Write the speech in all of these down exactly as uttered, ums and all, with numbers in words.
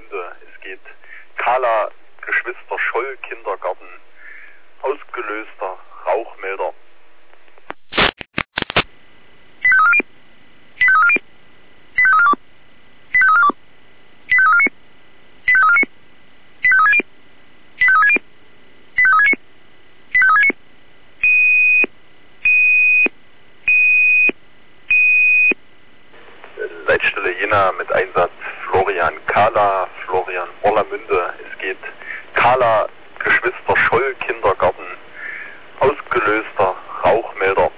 Orlamünde. Es geht Kala, Geschwister Scholl, Kindergarten, ausgelöster Rauchmelder. Leitstelle Jena mit Einsatz Florian Kala, Florian Orlamünde. Es geht Kala, Geschwister Scholl, Kindergarten, ausgelöster Rauchmelder.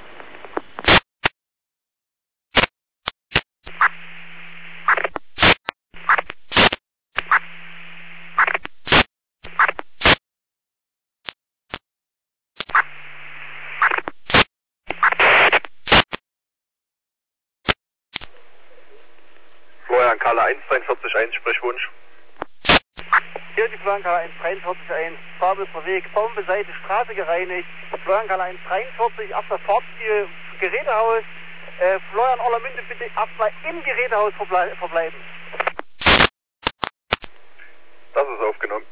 Florian Kala eins drei vier eins, Sprechwunsch. Hier die Florian Kala eins drei vier eins, Farbe ist Weg, Baumbeseite, Straße gereinigt, Florian Kala eins drei vier, erster Fahrtziel, Gerätehaus, äh, Florian Orlamünde bitte erstmal im Gerätehaus verble verbleiben. Das ist aufgenommen.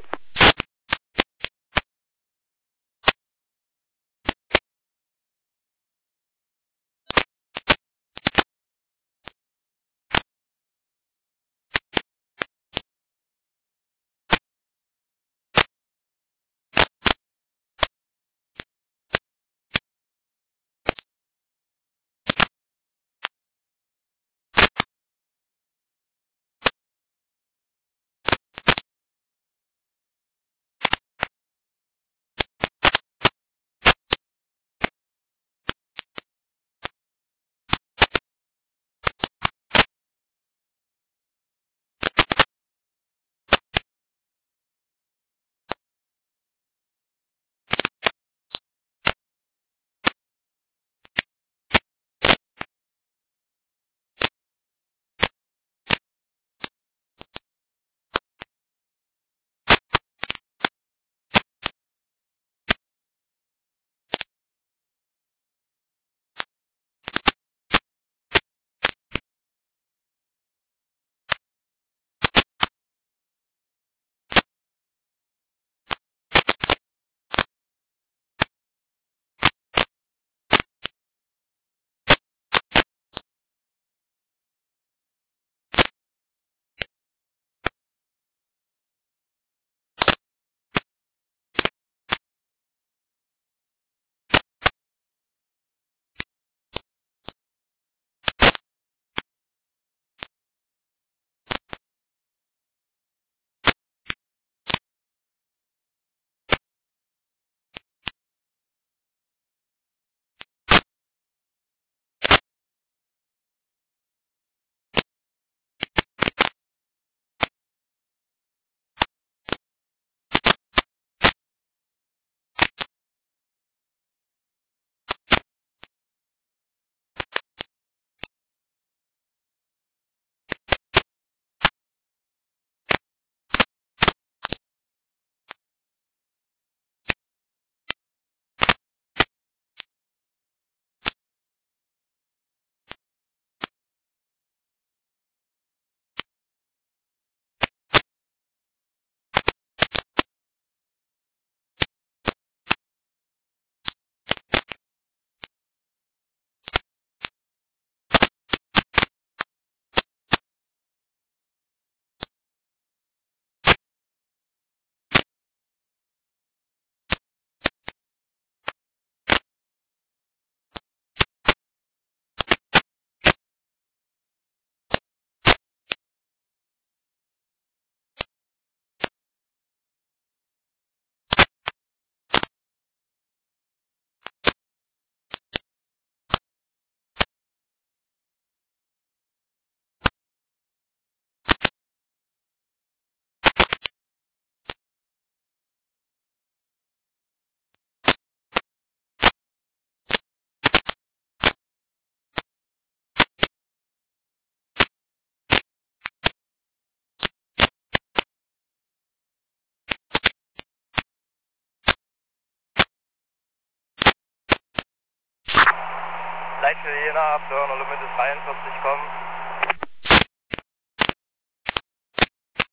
Leitstelle Jena, Florian Orlamünde dreiundvierzig, kommen.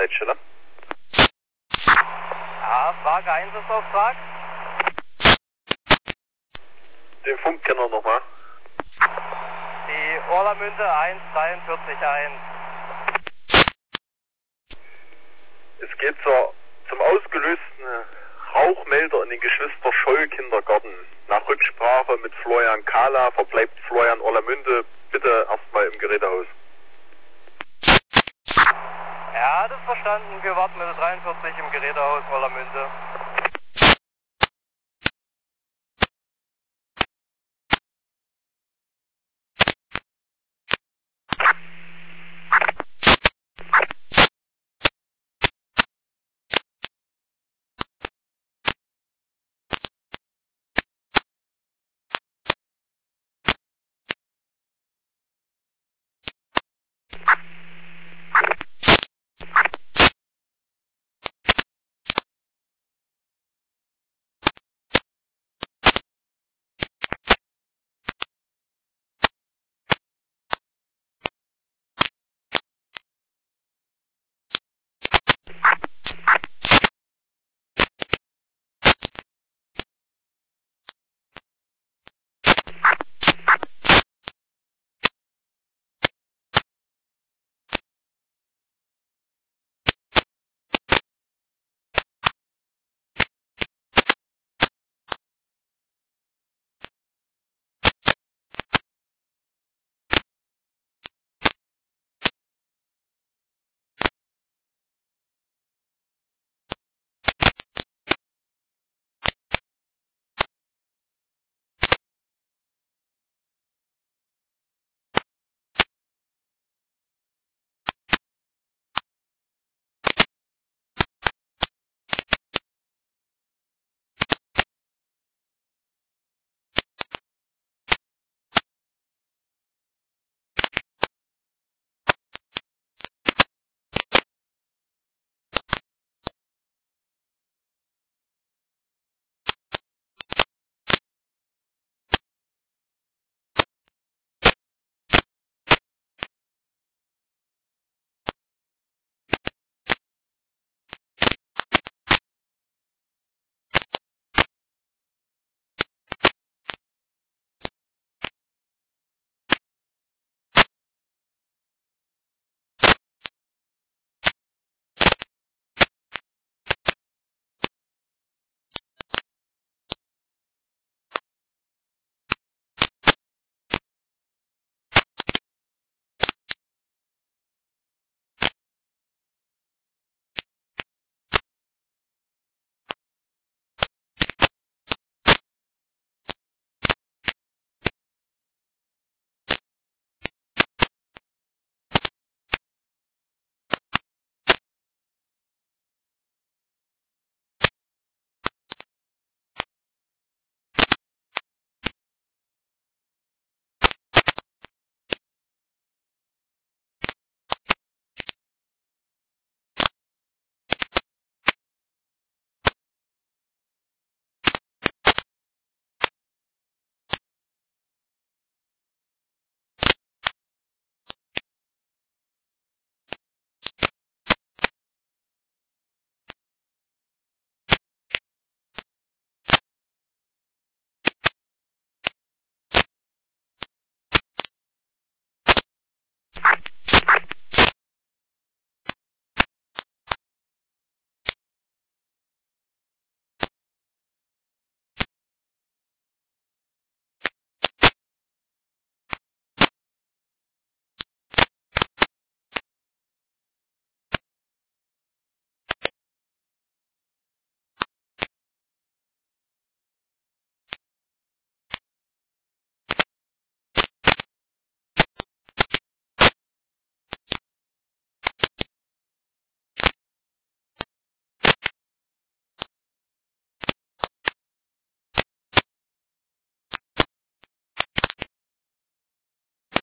Leitstelle. Ja, Frage Einsatzauftrag. Den Funkkenner nochmal. Die Orlamünde eins drei vier eins. Es geht zur, zum ausgelösten Rauchmelder in den Geschwister Scholl Kindergarten. Nach Rücksprache mit Florian Kahler verbleibt Florian Orlamünde bitte erstmal im Gerätehaus. Ja, das ist verstanden. Wir warten mit der dreiundvierzig im Gerätehaus Orlamünde.